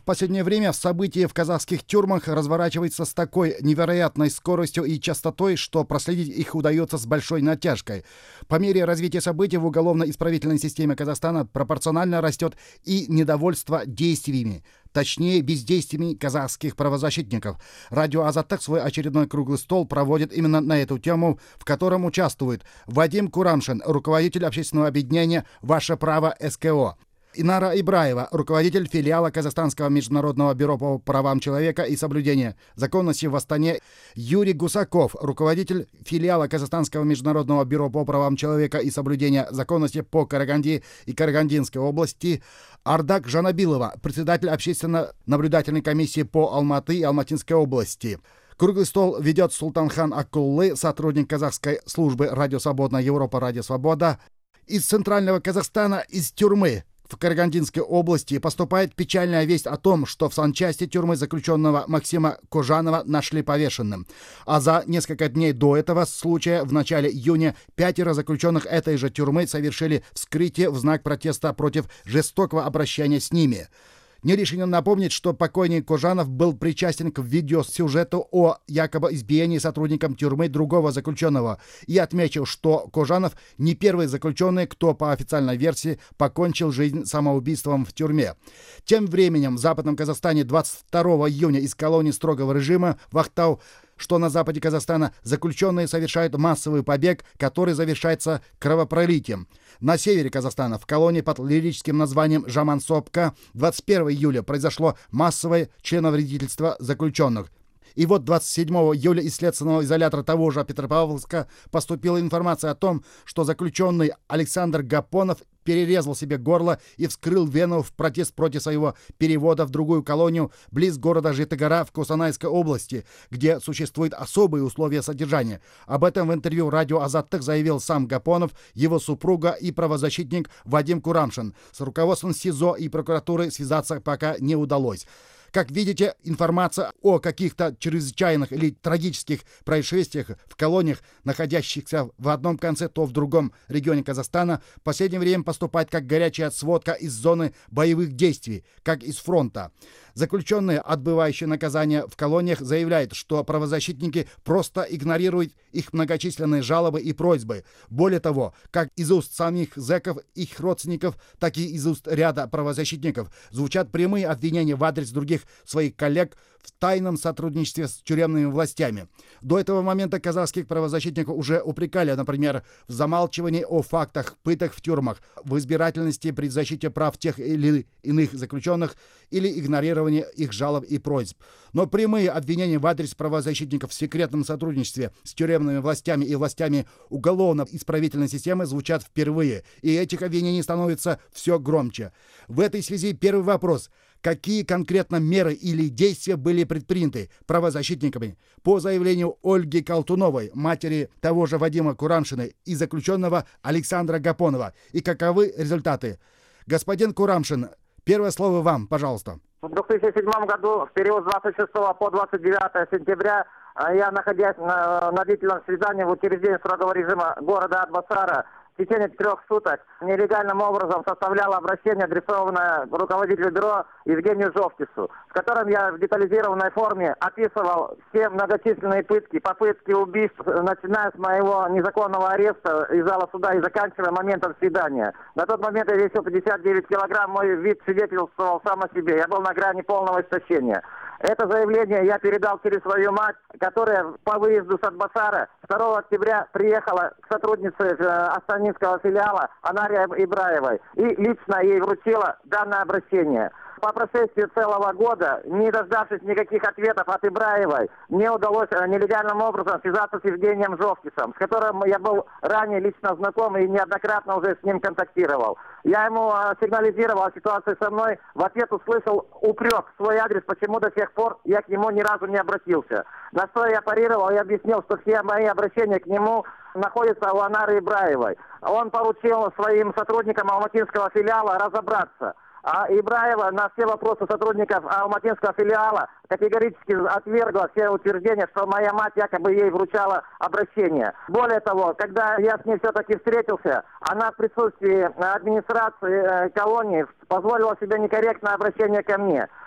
в последнее время события в казахских тюрьмах разворачиваются с такой невероятной скоростью и частотой, что проследить их удается с большой натяжкой. По мере развития событий в уголовно-исправительной системе Казахстана пропорционально растет и недовольство действиями, точнее бездействиями казахских правозащитников. Радио «Азаттык» свой очередной круглый стол проводит именно на эту тему, в котором участвует Вадим Курамшин, руководитель общественного объединения «Ваше право СКО», Инара Ибраева, руководитель филиала Казахстанского международного бюро по правам человека и соблюдения законности в Астане, Юрий Гусаков, руководитель филиала Казахстанского международного бюро по правам человека и соблюдения законности по Караганде и Карагандинской области, Ардак Жанабилова, председатель общественно-наблюдательной комиссии по Алматы и Алматинской области. Круглый стол ведет Султанхан Акуллы, сотрудник казахской службы «Радио Свободная Европа», «Радио Свобода». Из центрального Казахстана, из тюрьмы в Карагандинской области поступает печальная весть о том, что в санчасти тюрьмы заключенного Максима Кожанова нашли повешенным. А за несколько дней до этого случая, в начале июня, 5 заключенных этой же тюрьмы совершили вскрытие в знак протеста против жестокого обращения с ними. Не лишним напомнить, что покойник Кожанов был причастен к видеосюжету о якобы избиении сотрудником тюрьмы другого заключенного. И отметил, что Кожанов не первый заключенный, кто по официальной версии покончил жизнь самоубийством в тюрьме. Тем временем в Западном Казахстане 22 июня из колонии строгого режима в Ахтау, что на западе Казахстана, заключенные совершают массовый побег, который завершается кровопролитием. На севере Казахстана, в колонии под лирическим названием Жамансопка, 21 июля произошло массовое членовредительство заключенных. И вот 27 июля из следственного изолятора того же Петропавловска поступила информация о том, что заключенный Александр Гапонов перерезал себе горло и вскрыл вену в протест против своего перевода в другую колонию близ города Житегора в Кустанайской области, где существуют особые условия содержания. Об этом в интервью радио «Азаттык» заявил сам Гапонов, его супруга и правозащитник Вадим Курамшин. С руководством СИЗО и прокуратуры связаться пока не удалось. Как видите, информация о каких-то чрезвычайных или трагических происшествиях в колониях, находящихся в одном конце, то в другом регионе Казахстана, в последнее время поступает как горячая сводка из зоны боевых действий, как из фронта. Заключенные, отбывающие наказание в колониях, заявляют, что правозащитники просто игнорируют их многочисленные жалобы и просьбы. Более того, как из уст самих зэков, их родственников, так и из уст ряда правозащитников звучат прямые обвинения в адрес других своих коллег в тайном сотрудничестве с тюремными властями. До этого момента казахских правозащитников уже упрекали, например, в замалчивании о фактах пыток в тюрьмах, в избирательности при защите прав тех или иных заключенных или игнорировании их жалоб и просьб. Но прямые обвинения в адрес правозащитников в секретном сотрудничестве с тюремными властями и властями уголовно-исправительной системы звучат впервые, и этих обвинений становится все громче. В этой связи первый вопрос. Какие конкретно меры или действия были предприняты правозащитниками по заявлению Ольги Колтуновой, матери того же Вадима Курамшина, и заключенного Александра Гапонова? И каковы результаты? Господин Курамшин, первое слово вам, пожалуйста. В 2007 году, в период с 26 по 29 сентября, я, находясь на длительном свидании в учреждении строгого режима города Атбасара, в течение 3 суток нелегальным образом составлял обращение, адресованное руководителю бюро Евгению Жовтису, в котором я в детализированной форме описывал все многочисленные пытки, попытки убийств, начиная с моего незаконного ареста из зала суда и заканчивая моментом свидания. На тот момент я весил 59 килограмм, мой вид свидетельствовал сам о себе. Я был на грани полного истощения. Это заявление я передал через свою мать, которая по выезду с Атбасара 2 октября приехала к сотруднице астанинского филиала Анаре Ибраевой и лично ей вручила данное обращение. По прошествии целого года, не дождавшись никаких ответов от Ибраевой, мне удалось нелегальным образом связаться с Евгением Жовтисом, с которым я был ранее лично знаком и неоднократно уже с ним контактировал. Я ему сигнализировал о ситуации со мной, в ответ услышал упрек в свой адрес, почему до сих пор я к нему ни разу не обратился. На что я парировал и объяснил, что все мои обращения к нему находятся у Анары Ибраевой. Он поручил своим сотрудникам алматинского филиала разобраться. А Ибраева на все вопросы сотрудников алматинского филиала категорически отвергла все утверждения, что моя мать якобы ей вручала обращение. Более того, когда я с ней все-таки встретился, она в присутствии администрации колонии позволила себе некорректное обращение ко мне.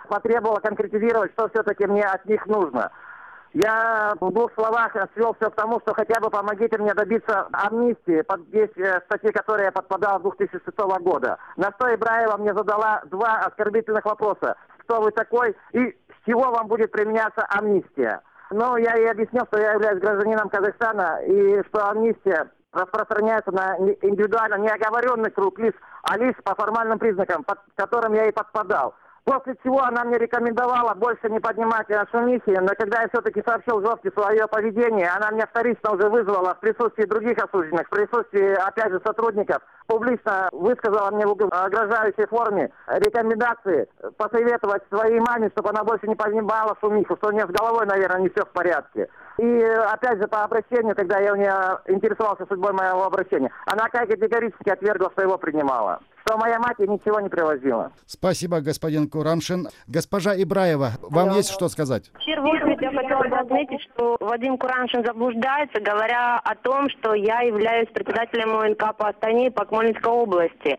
потребовала конкретизировать, что все-таки мне от них нужно. Я в 2 словах свел все к тому, что хотя бы помогите мне добиться амнистии под действие статьи, которой я подпадал 2006 года. На что Ибраева мне задала 2 оскорбительных вопроса. Кто вы такой и с чего вам будет применяться амнистия? Ну, я ей объяснил, что я являюсь гражданином Казахстана и что амнистия распространяется на индивидуально неоговоренный круг лиц, а лиц по формальным признакам, под которым я и подпадал. После чего она мне рекомендовала больше не поднимать шумихи, но когда я все-таки сообщил жестко свое поведение, она меня вторично уже вызвала в присутствии других осужденных, в присутствии, опять же, сотрудников, публично высказала мне в угрожающей форме рекомендации посоветовать своей маме, чтобы она больше не поднимала шумиху, что у нее с головой, наверное, не все в порядке. И опять же, по обращению, когда я у нее интересовался судьбой моего обращения, она категорически отвергла, что его принимала. Что моя мать ей ничего не привозила. Спасибо, господин Курамшин. Госпожа Ибраева, вам есть что сказать? В первую очередь я хотела бы отметить, что Вадим Курамшин заблуждается, говоря о том, что я являюсь председателем УНК по Астане и по Акмолинской области,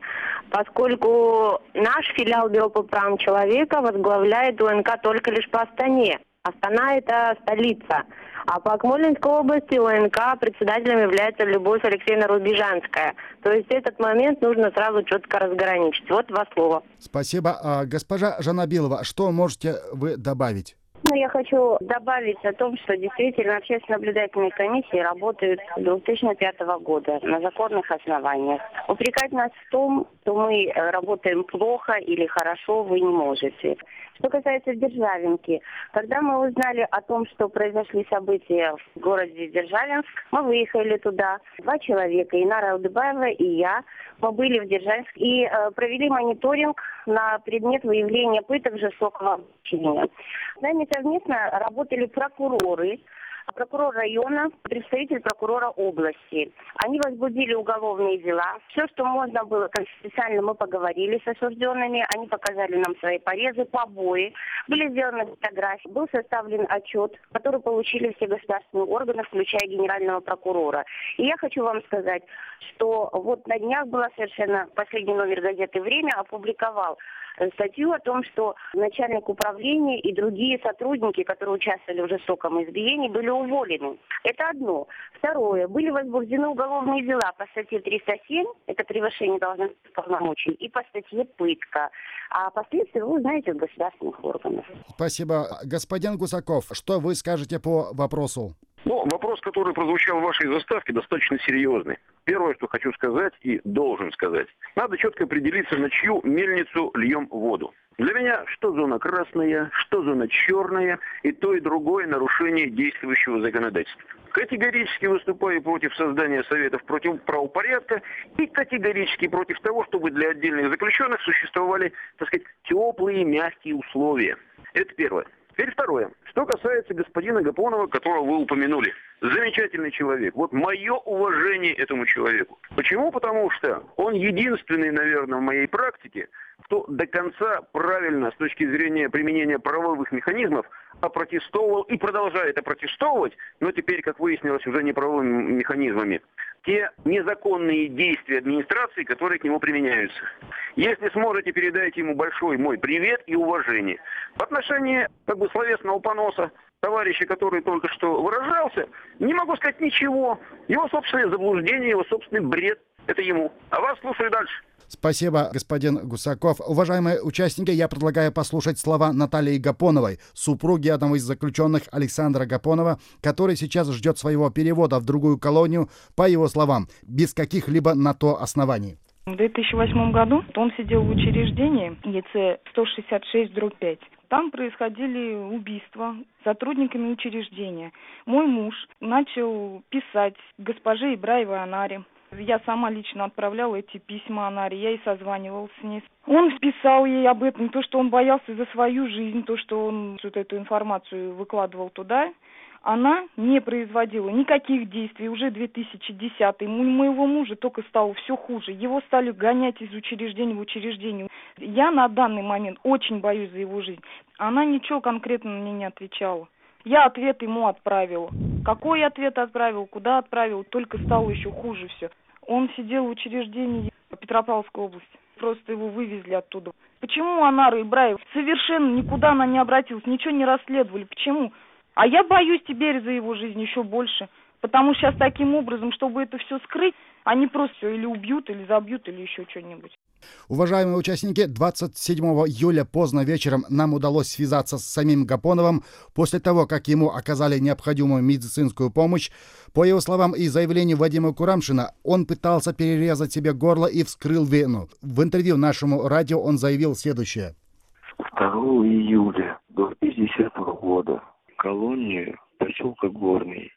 поскольку наш филиал Бюро по правам человека возглавляет УНК только лишь по Астане. Астана – это столица. А по Акмолинской области УНК председателем является Любовь Алексеевна Рубежанская. То есть этот момент нужно сразу четко разграничить. Вот 2 слова. Спасибо. Госпожа Жанабилова, что можете вы добавить? Я хочу добавить о том, что действительно общественно-наблюдательные комиссии работают с 2005 года на законных основаниях. Упрекать нас в том, что мы работаем плохо или хорошо, вы не можете. Что касается Державинки, когда мы узнали о том, что произошли события в городе Державинск, мы выехали туда. 2 человека, Инара Алдыбаева и я, мы были в Державинске и провели мониторинг на предмет выявления пыток жестокого обращения. С нами совместно работали прокуроры, прокурор района, представитель прокурора области. Они возбудили уголовные дела. Все, что можно было конфиденциально, мы поговорили с осужденными. Они показали нам свои порезы, побои. Были сделаны фотографии. Был составлен отчет, который получили все государственные органы, включая генерального прокурора. И я хочу вам сказать, что вот на днях была совершенно последний номер газеты «Время» опубликовал статью о том, что начальник управления и другие сотрудники, которые участвовали в жестоком избиении, были уволены. Это одно. Второе. Были возбуждены уголовные дела по статье 307, это превышение должностных полномочий, и по статье пытка. А последствия вы узнаете от государственных органов. Спасибо. Господин Гусаков, что вы скажете по вопросу? Вопрос, который прозвучал в вашей заставке, достаточно серьезный. Первое, что хочу сказать и должен сказать. Надо четко определиться, на чью мельницу льем воду. Для меня что зона красная, что зона черная, и то, и другое нарушение действующего законодательства. Категорически выступаю против создания советов против правопорядка и категорически против того, чтобы для отдельных заключенных существовали, так сказать, теплые, мягкие условия. Это первое. Теперь второе. Что касается господина Гапонова, которого вы упомянули. Замечательный человек. Вот мое уважение этому человеку. Почему? Потому что он единственный, наверное, в моей практике, кто до конца правильно, с точки зрения применения правовых механизмов, опротестовал и продолжает опротестовывать, но теперь, как выяснилось, уже не правовыми механизмами, те незаконные действия администрации, которые к нему применяются. Если сможете, передайте ему большой мой привет и уважение. В отношении, словесного поноса товарища, который только что выражался, не могу сказать ничего. Его собственное заблуждение, его собственный бред, это ему. А вас слушаю дальше. Спасибо, господин Гусаков. Уважаемые участники, я предлагаю послушать слова Натальи Гапоновой, супруги одного из заключенных Александра Гапонова, который сейчас ждет своего перевода в другую колонию, по его словам, без каких-либо на то оснований. В 2008 году он сидел в учреждении ЕЦ 166/5. Там происходили убийства сотрудниками учреждения. Мой муж начал писать госпоже Ибраевой Анаре. Я сама лично отправляла эти письма Анаре, я и созванивалась с ней. Он писал ей об этом, то, что он боялся за свою жизнь, то, что он вот эту информацию выкладывал туда. Она не производила никаких действий. Уже 2010-й. У моего мужа только стало все хуже. Его стали гонять из учреждения в учреждение. Я на данный момент очень боюсь за его жизнь. Она ничего конкретно мне не отвечала. Я ответ ему отправила. Какой ответ отправил, куда отправил, только стало еще хуже все. Он сидел в учреждении Петропавловской области. Просто его вывезли оттуда. Почему Анара Ибраева совершенно никуда она не обратилась, ничего не расследовали? Почему? А я боюсь теперь за его жизнь еще больше. Потому что сейчас таким образом, чтобы это все скрыть, они просто все или убьют, или забьют, или еще что-нибудь. Уважаемые участники, 27 июля поздно вечером нам удалось связаться с самим Гапоновым после того, как ему оказали необходимую медицинскую помощь. По его словам и заявлению Вадима Курамшина, он пытался перерезать себе горло и вскрыл вену. В интервью нашему радио он заявил следующее. 2 июля 2010 года в колонию поселка Горный,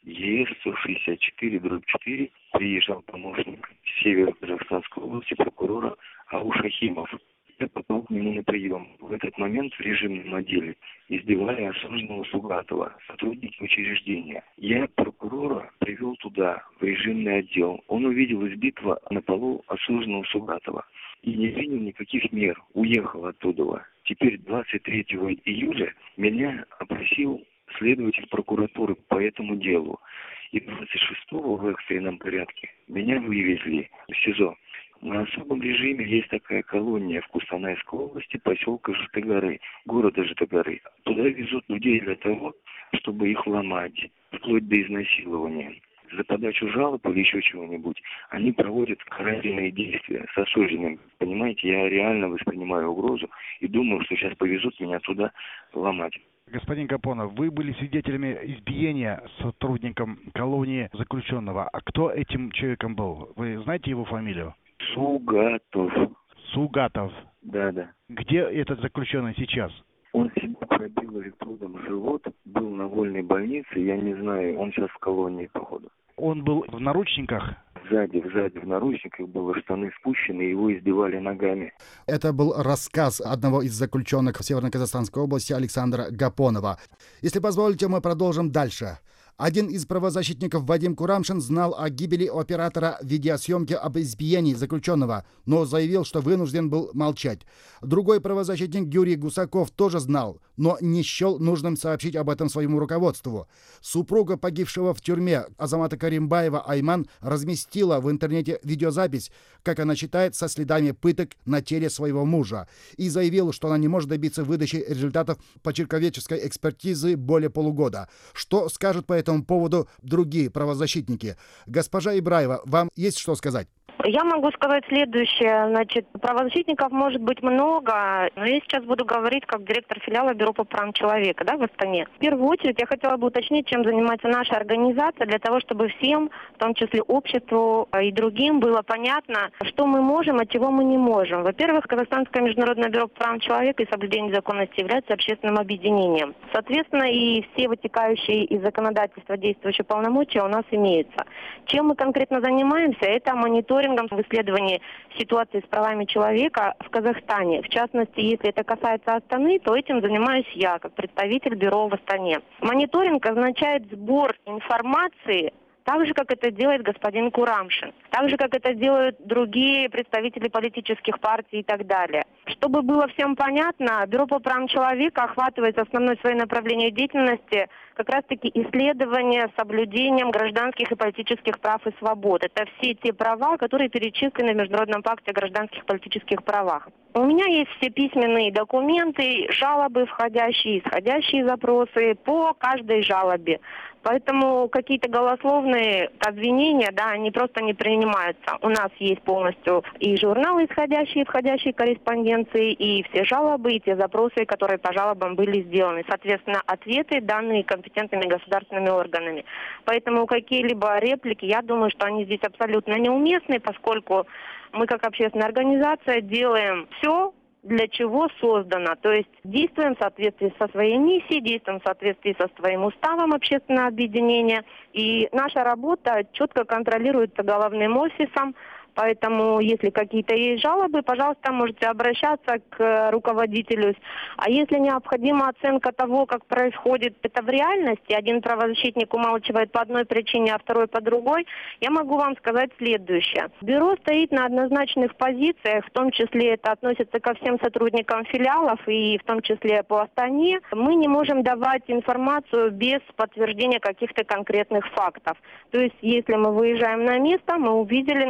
ЕС-164/4, приезжал помощник Северо-Казахстанской области прокурора Ауш Ахимов. Я попал к нему на прием. В этот момент в режимном отделе избивали осужденного Сугатова, сотрудники учреждения. Я прокурора привел туда, в режимный отдел. Он увидел избитого на полу осужденного Сугатова и не принял никаких мер. Уехал оттуда. Теперь 23 июля меня опросил следователь прокуратуры по этому делу. И 26-го в экстренном порядке меня вывезли в СИЗО. На особом режиме есть такая колония в Кустанайской области, поселка Житогоры, города Житогоры. Туда везут людей для того, чтобы их ломать, вплоть до изнасилования. За подачу жалоб или еще чего-нибудь они проводят карательные действия с осужденным. Понимаете, я реально воспринимаю угрозу и думаю, что сейчас повезут меня туда ломать. Господин Гапонов, вы были свидетелями избиения сотрудником колонии заключенного. А кто этим человеком был? Вы знаете его фамилию? Сугатов. Сугатов. Да. Где этот заключенный сейчас? Он себя пробил электродом в живот, был на вольной больнице, я не знаю, он сейчас в колонии, походу. Он был в наручниках? Сзади в наручниках было, штаны спущены, его избивали ногами. Это был рассказ одного из заключенных в Северо-Казахстанской области Александра Гапонова. Если позволите, мы продолжим дальше. Один из правозащитников Вадим Курамшин знал о гибели оператора видеосъемки об избиении заключенного, но заявил, что вынужден был молчать. Другой правозащитник Юрий Гусаков тоже знал, но не счел нужным сообщить об этом своему руководству. Супруга погибшего в тюрьме Азамата Каримбаева Айман разместила в интернете видеозапись, как она считает, со следами пыток на теле своего мужа, и заявила, что она не может добиться выдачи результатов почерковедческой экспертизы более полугода. Что скажут по этому поводу другие правозащитники? Госпожа Ибраева, вам есть что сказать? Я могу сказать следующее. Значит, правозащитников может быть много, но я сейчас буду говорить как директор филиала Бюро по правам человека, в Астане. В первую очередь я хотела бы уточнить, чем занимается наша организация, для того, чтобы всем, в том числе обществу и другим, было понятно, что мы можем, а чего мы не можем. Во-первых, Казахстанское международное бюро по правам человека и соблюдение законности является общественным объединением. Соответственно, и все вытекающие из законодательства действующие полномочия у нас имеются. Чем мы конкретно занимаемся? Это мониторинг в исследовании ситуации с правами человека в Казахстане. В частности, если это касается Астаны, то этим занимаюсь я, как представитель бюро в Астане. Мониторинг означает сбор информации, так же, как это делает господин Курамшин, так же, как это делают другие представители политических партий и так далее. Чтобы было всем понятно, Бюро по правам человека охватывает основное свое направление деятельности как раз-таки исследования с соблюдением гражданских и политических прав и свобод. Это все те права, которые перечислены в Международном пакте о гражданских и политических правах. У меня есть все письменные документы, жалобы входящие, исходящие запросы по каждой жалобе. Поэтому какие-то голословные обвинения, они просто не принимаются. У нас есть полностью и журналы исходящие и входящие корреспонденции, и все жалобы, и те запросы, которые по жалобам были сделаны. Соответственно, ответы, данные компетентными государственными органами. Поэтому какие-либо реплики, я думаю, что они здесь абсолютно неуместны, поскольку мы как общественная организация делаем все, для чего создано. То есть действуем в соответствии со своей миссией, действуем в соответствии со своим уставом общественного объединения. И наша работа четко контролируется головным офисом. Поэтому, если какие-то есть жалобы, пожалуйста, можете обращаться к руководителю. А если необходима оценка того, как происходит это в реальности, один правозащитник умалчивает по одной причине, а второй по другой, я могу вам сказать следующее. Бюро стоит на однозначных позициях, в том числе это относится ко всем сотрудникам филиалов и в том числе по Астане. Мы не можем давать информацию без подтверждения каких-то конкретных фактов. То есть, если мы выезжаем на место, мы увидели нарушение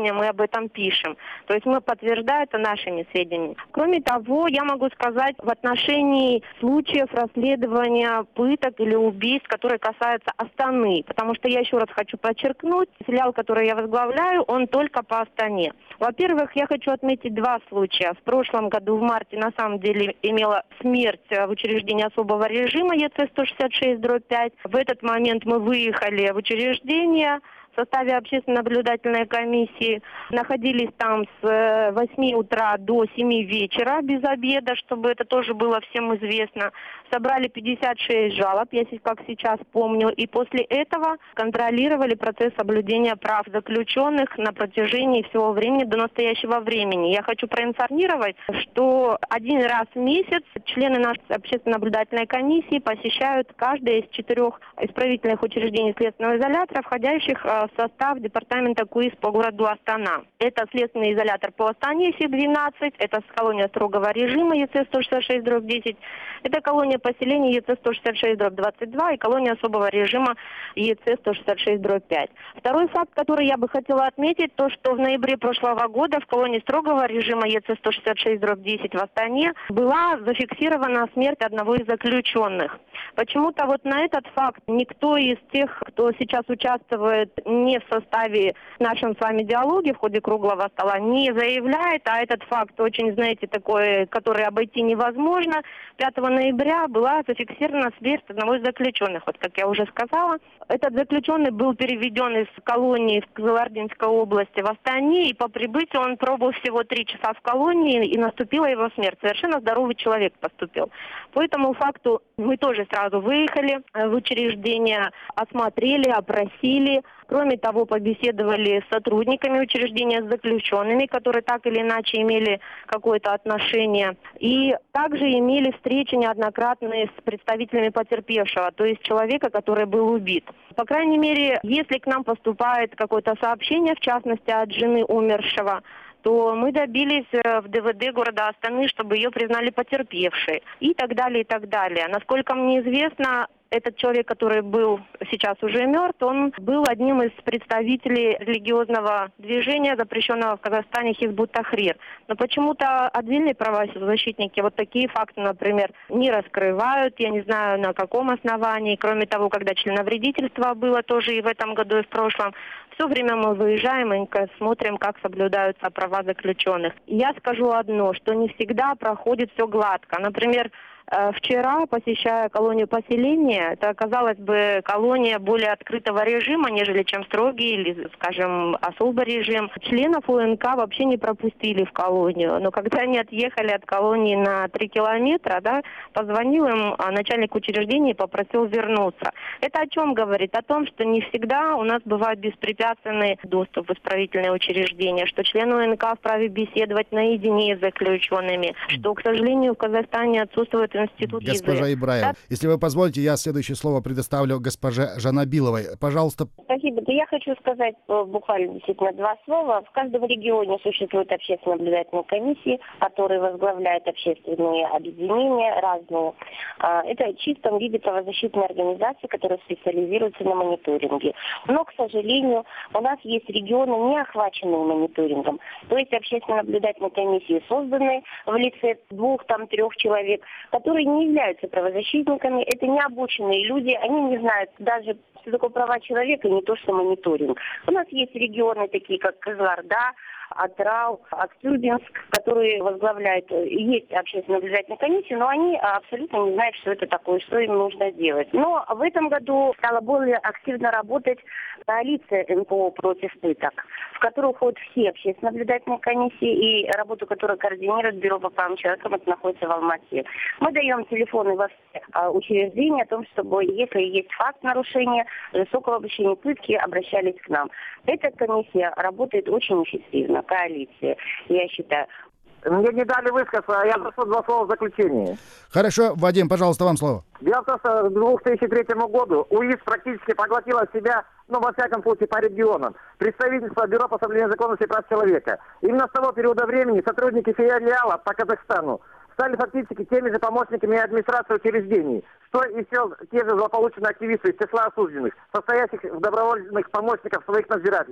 сегодня мы об этом пишем. То есть мы подтверждаем это нашими сведениями. Кроме того, я могу сказать в отношении случаев расследования пыток или убийств, которые касаются Астаны. Потому что я еще раз хочу подчеркнуть, филиал, который я возглавляю, он только по Астане. Во-первых, я хочу отметить два случая. В прошлом году, в марте, на самом деле, имела смерть в учреждении особого режима ЕЦ-166/5. В этот момент мы выехали в учреждение в составе общественно-наблюдательной комиссии. Находились там с 8 утра до 7 вечера без обеда, чтобы это тоже было всем известно. Собрали 56 жалоб, я как сейчас помню. И после этого контролировали процесс соблюдения прав заключенных на протяжении всего времени до настоящего времени. Я хочу проинформировать, что один раз в месяц члены нашей общественно-наблюдательной комиссии посещают каждое из 4 исправительных учреждений следственного изолятора, входящих в состав департамента КУИС по городу Астана. Это следственный изолятор по Астане СИ-12, это колония строгого режима ЕЦ-166/10, это колония поселения ЕЦ-166/22 и колония особого режима ЕЦ-166/5. Второй факт, который я бы хотела отметить, то, что в ноябре прошлого года в колонии строгого режима ЕЦ-166/10 в Астане была зафиксирована смерть одного из заключенных. Почему-то вот на этот факт никто из тех, кто сейчас участвует не в составе нашем с вами диалоге в ходе круглого стола, не заявляет, а этот факт очень, знаете, такой, который обойти невозможно. 5 ноября была зафиксирована смерть одного из заключенных. Вот как я уже сказала, этот заключенный был переведен из колонии в Кызылординской области в Астане, и по прибытию он пробыл всего 3 часа в колонии, и наступила его смерть. Совершенно здоровый человек поступил. По этому факту мы тоже сразу выехали в учреждение, осмотрели, опросили. Кроме того, побеседовали с сотрудниками учреждения, с заключенными, которые так или иначе имели какое-то отношение. И также имели встречи неоднократные с представителями потерпевшего, то есть человека, который был убит. По крайней мере, если к нам поступает какое-то сообщение, в частности от жены умершего, то мы добились в ДВД города Астаны, чтобы ее признали потерпевшей. И так далее, и так далее. Насколько мне известно, этот человек, который был сейчас уже мертв, он был одним из представителей религиозного движения, запрещенного в Казахстане Хизбут Тахрир. Но почему-то отдельные правозащитники вот такие факты, например, не раскрывают. Я не знаю, на каком основании. Кроме того, когда членовредительство было тоже и в этом году, и в прошлом, все время мы выезжаем и смотрим, как соблюдаются права заключенных. Я скажу одно, что не всегда проходит все гладко. Например, вчера, посещая колонию поселения, это, казалось бы, колония более открытого режима, нежели чем строгий или, скажем, особый режим. Членов УНК вообще не пропустили в колонию. Но когда они отъехали от колонии на 3 километра, позвонил им начальник учреждения и попросил вернуться. Это о чем говорит? О том, что не всегда у нас бывает беспрепятственный доступ в исправительные учреждения, что члены УНК вправе беседовать наедине с заключенными, что, к сожалению, в Казахстане отсутствует институт Госпожа Ибраева, если вы позволите, я следующее слово предоставлю госпоже Жанабиловой. Пожалуйста. Спасибо. Да я хочу сказать буквально действительно 2 слова. В каждом регионе существуют общественно-наблюдательные комиссии, которые возглавляют общественные объединения разные. Это в чистом виде правозащитные организации, которые специализируются на мониторинге. Но, к сожалению, у нас есть регионы, не охваченные мониторингом. То есть общественно-наблюдательные комиссии созданы в лице 2-3 человек, которые не являются правозащитниками, это не обученные люди, они не знают даже, что такое права человека, и не то, что мониторинг. У нас есть регионы, такие как Кызылорда, Атырау, Актюбинск, которые возглавляют, есть общественно-наблюдательная комиссия, но они абсолютно не знают, что это такое, что им нужно делать. Но в этом году стала более активно работать коалиция НПО против пыток, в которую входят все общественно-наблюдательные комиссии, и работу, которую координирует Бюро по правам человека, это находится в Алмате. Мы даем телефоны во все учреждения о том, чтобы, если есть факт нарушения, жестокого обращения пытки, обращались к нам. Эта комиссия работает очень эффективно, коалиция, я считаю. Мне не дали высказаться, а я прошу 2 слова в заключении. Хорошо, Вадим, пожалуйста, вам слово. Дело в том, что к 2003 году УИС практически поглотила себя, во всяком случае, по регионам, представительство Бюро по соблюдению законности и прав человека. Именно с того периода времени сотрудники филиала по Казахстану стали фактически теми же помощниками администрации учреждений, что и все те же злополучные активисты из числа осужденных, состоящих в добровольных помощниках своих надзирателей.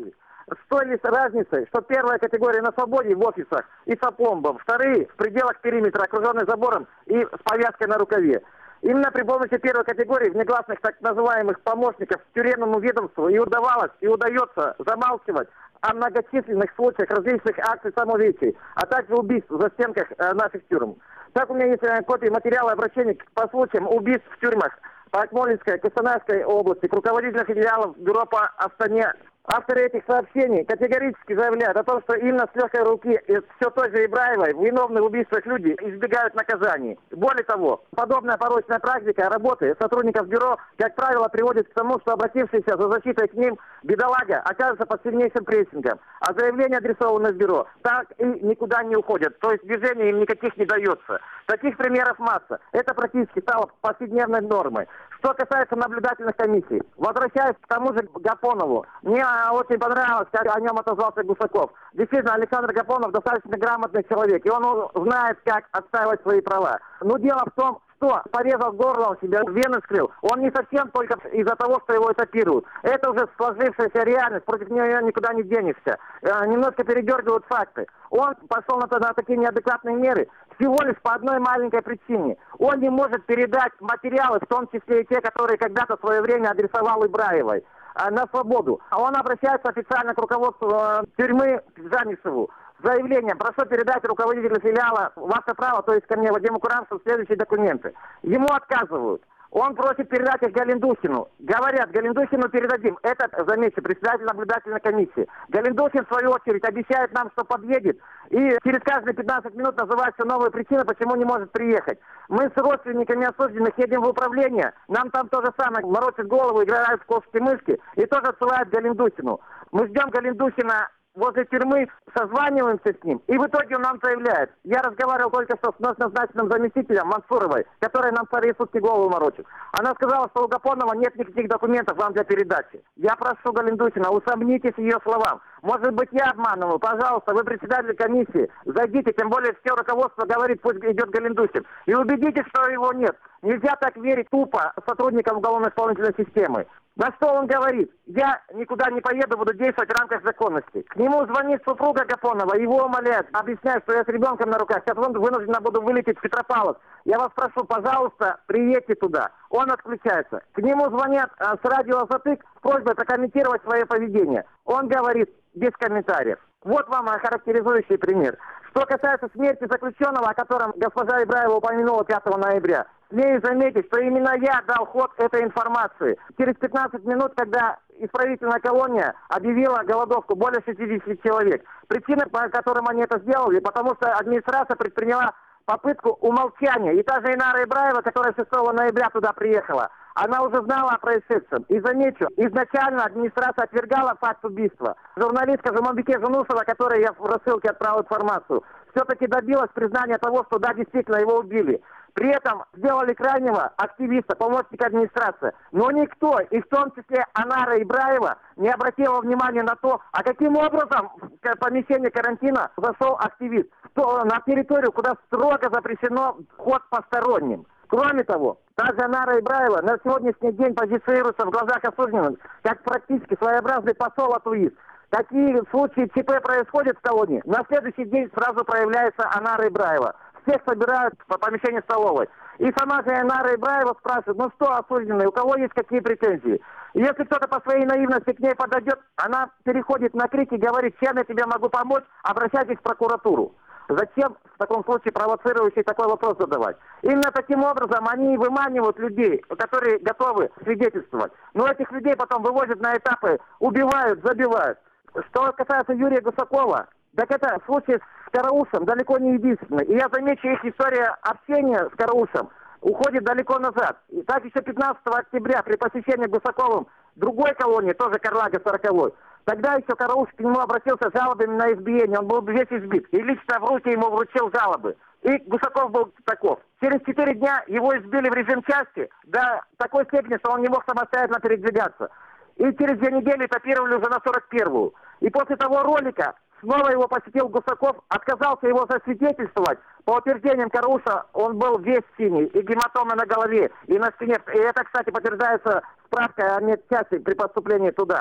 С той лишь разницей, что первая категория на свободе в офисах и с опломбом, вторые в пределах периметра, окруженные забором и с повязкой на рукаве. Именно при помощи первой категории внегласных так называемых помощников тюремному ведомству и удавалось, и удается замалчивать о многочисленных случаях различных акций самоубийств, а также убийств в застенках наших тюрем. Так у меня есть копии материала обращений по случаям убийств в тюрьмах по Акмолинской, Костанайской области, к руководителям филиалов бюро по Астане. Авторы этих сообщений категорически заявляют о том, что именно с легкой руки все той же Ибраевой виновные в убийствах люди избегают наказаний. Более того, подобная порочная практика работы сотрудников бюро, как правило, приводит к тому, что обратившийся за защитой к ним бедолага окажется под сильнейшим прессингом, а заявления, адресованные в бюро, так и никуда не уходят, то есть движения им никаких не дается. Таких примеров масса. Это практически стало повседневной нормой. Что касается наблюдательных комиссий, возвращаясь к тому же Гапонову, мне очень понравилось, как о нем отозвался Гусаков. Действительно, Александр Гапонов достаточно грамотный человек, и он знает, как отстаивать свои права. Но дело в том, что порезал горло, он себе вены вскрыл. Он не совсем только из-за того, что его этапируют. Это уже сложившаяся реальность, против нее никуда не денешься. Немножко передергивают факты. Он пошел на такие неадекватные меры всего лишь по одной маленькой причине. Он не может передать материалы, в том числе и те, которые когда-то в свое время адресовал Ибраевой, на свободу. А он обращается официально к руководству тюрьмы Жанисову с заявлением: прошу передать руководителю филиала ваше право, то есть ко мне, Вадиму Куранову, следующие документы. Ему отказывают. Он просит передать их Галендухину. Говорят, Галендухину передадим. Это, заметьте, председатель наблюдательной комиссии. Галендухин, в свою очередь, обещает нам, что подъедет. И через каждые 15 минут называют все новые причины, почему не может приехать. Мы с родственниками осужденных едем в управление. Нам там то же самое морочат голову, играют в кошки-мышки. И тоже отсылают Галендухину. Мы ждем Галендухина возле тюрьмы, созваниваемся с ним, и в итоге он нам заявляет: я разговаривал только что с назначенным заместителем Мансуровой, которая нам вторые сутки голову морочит. Она сказала, что у Гапонова нет никаких документов вам для передачи. Я прошу Галендухина, усомнитесь в ее словам. Может быть, я обманываю. Пожалуйста, вы председатель комиссии, зайдите, тем более все руководство говорит, пусть идет Галендухин, и убедитесь, что его нет. Нельзя так верить тупо сотрудникам уголовно-исполнительной системы. На что он говорит: я никуда не поеду, буду действовать в рамках законности. К нему звонит супруга Гапонова, его умоляет, объясняет, что я с ребенком на руках, сейчас вынуждена буду вылететь в Петропавловск. Я вас прошу, пожалуйста, приедьте туда. Он отключается. К нему звонят с радио «Затык» с просьбой прокомментировать свое поведение. Он говорит: без комментариев. Вот вам характеризующий пример. Что касается смерти заключенного, о котором госпожа Ибраева упомянула 5 ноября, смею заметить, что именно я дал ход этой информации. Через 15 минут, когда исправительная колония объявила голодовку, более 60 человек. Причина, по которым они это сделали, потому что администрация предприняла попытку умолчания. И та же Инара Ибраева, которая 6 ноября туда приехала, она уже знала о происшедшем. И замечу, изначально администрация отвергала факт убийства. Журналистка Жумабике Жунусова, которой я в рассылке отправил информацию, все-таки добилась признания того, что да, действительно его убили. При этом сделали крайнего активиста, помощника администрации. Но никто, и в том числе Анара Ибраева, не обратила внимания на то, а каким образом в помещение карантина зашел активист на территорию, куда строго запрещено вход посторонним. Кроме того, та же Анара Ибраева на сегодняшний день позиционируется в глазах осужденных как практически своеобразный посол от УИС. Такие случаи ЧП происходят в колонии. На следующий день сразу появляется Анара Ибраева. Всех собирают по помещению столовой. И сама же Анара Ибраева спрашивает: ну что, осужденные, у кого есть какие претензии? И если кто-то по своей наивности к ней подойдет, она переходит на крик и говорит: чем я тебе могу помочь, обращайтесь в прокуратуру. Зачем в таком случае провоцирующий такой вопрос задавать? Именно таким образом они выманивают людей, которые готовы свидетельствовать. Но этих людей потом вывозят на этапы, убивают, забивают. Что касается Юрия Гусакова, так это случай с Караусом далеко не единственный. И я замечу, их история общения с Караусом уходит далеко назад. И так еще 15 октября при посещении Гусаковым другой колонии, тоже Карлага 40-й, тогда еще Караус к нему обратился с жалобами на избиение. Он был весь избит. И лично в руки ему вручил жалобы. И Гусаков был таков. Через 4 дня его избили в режим части до такой степени, что он не мог самостоятельно передвигаться. И через 2 недели этапировали уже на 41-ю. И после того ролика снова его посетил Гусаков, отказался его засвидетельствовать. По утверждениям Карауса, он был весь синий, и гематомы на голове, и на спине. И это, кстати, подтверждается справкой о медчасти при поступлении туда.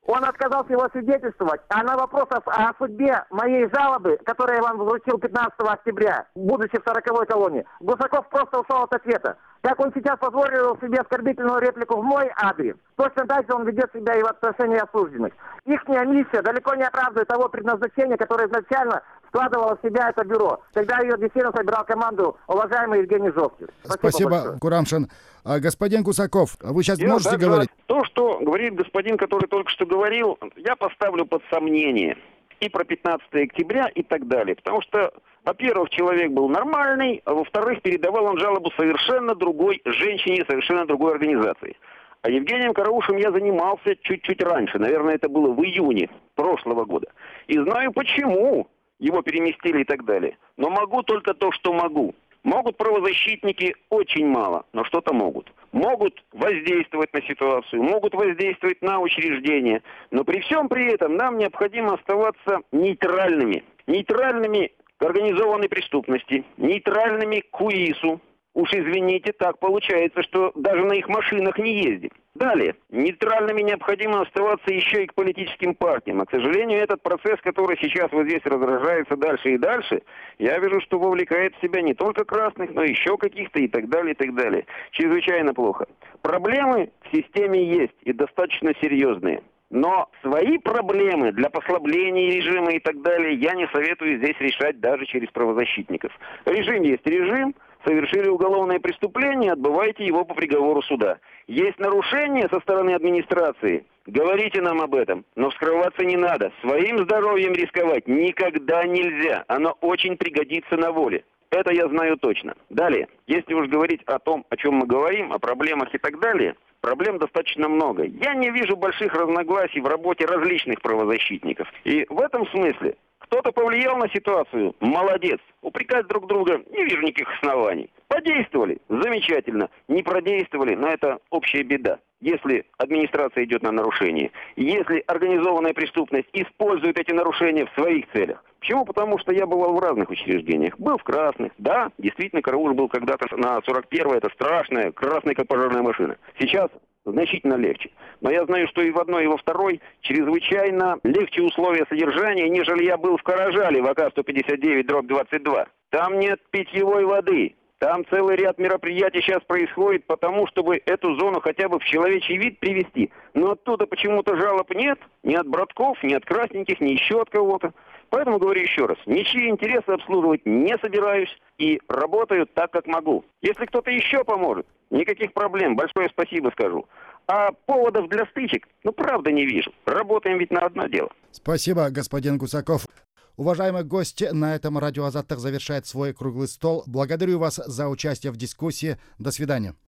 Он отказался его свидетельствовать, а на вопрос о судьбе моей жалобы, которую я вам вручил 15 октября, будучи в 40-й колонии, Гусаков просто ушел от ответа. Как он сейчас позволил себе оскорбительную реплику в мой адрес, точно так же он ведет себя и в отношении осужденных. Ихняя миссия далеко не оправдывает того предназначения, которое изначально вкладывало в себя это бюро, когда ее действительно собирал команду уважаемый Евгений Жовкин. Спасибо, Курамшин. Господин Гусаков, вы сейчас можете говорить? То, что говорит господин, который только что говорил, я поставлю под сомнение. И про 15 октября и так далее. Потому что, во-первых, человек был нормальный, а во-вторых, передавал он жалобу совершенно другой женщине, совершенно другой организации. А Евгением Караушем я занимался чуть-чуть раньше. Наверное, это было в июне прошлого года. И знаю, почему его переместили и так далее. Но могу только то, что могу. Могут правозащитники очень мало, но что-то могут. Могут воздействовать на ситуацию, могут воздействовать на учреждения. Но при всем при этом нам необходимо оставаться нейтральными. Нейтральными к организованной преступности, нейтральными к УИСу. Уж извините, так получается, что даже на их машинах не ездим. Далее, нейтральными необходимо оставаться еще и к политическим партиям. А, к сожалению, этот процесс, который сейчас вот здесь разражается дальше и дальше, я вижу, что вовлекает в себя не только красных, но еще каких-то и так далее, и так далее. Чрезвычайно плохо. Проблемы в системе есть и достаточно серьезные. Но свои проблемы для послабления режима и так далее я не советую здесь решать даже через правозащитников. Режим есть режим. Совершили уголовное преступление, отбывайте его по приговору суда. Есть нарушения со стороны администрации, говорите нам об этом, но вскрываться не надо. Своим здоровьем рисковать никогда нельзя, оно очень пригодится на воле. Это я знаю точно. Далее, если уж говорить о том, о чем мы говорим, о проблемах и так далее, проблем достаточно много. Я не вижу больших разногласий в работе различных правозащитников. И в этом смысле кто-то повлиял на ситуацию? Молодец. Упрекать друг друга не вижу никаких оснований. Подействовали? Замечательно. Не продействовали? Но это общая беда. Если администрация идет на нарушение, если организованная преступность использует эти нарушения в своих целях. Почему? Потому что я бывал в разных учреждениях. Был в красных. Да, действительно, Карауш был когда-то на 41-й. Это страшная, красная как пожарная машина. Сейчас значительно легче. Но я знаю, что и в одной, и во второй чрезвычайно легче условия содержания, нежели я был в Каражале, в АК-159/22. Там нет питьевой воды. Там целый ряд мероприятий сейчас происходит потому, чтобы эту зону хотя бы в человечий вид привести. Но оттуда почему-то жалоб нет. Ни от братков, ни от красненьких, ни еще от кого-то. Поэтому говорю еще раз, ничьи интересы обслуживать не собираюсь и работаю так, как могу. Если кто-то еще поможет, никаких проблем, большое спасибо скажу. А поводов для стычек, правда не вижу. Работаем ведь на одно дело. Спасибо, господин Гусаков. Уважаемые гости, на этом Радио Азаттык завершает свой круглый стол. Благодарю вас за участие в дискуссии. До свидания.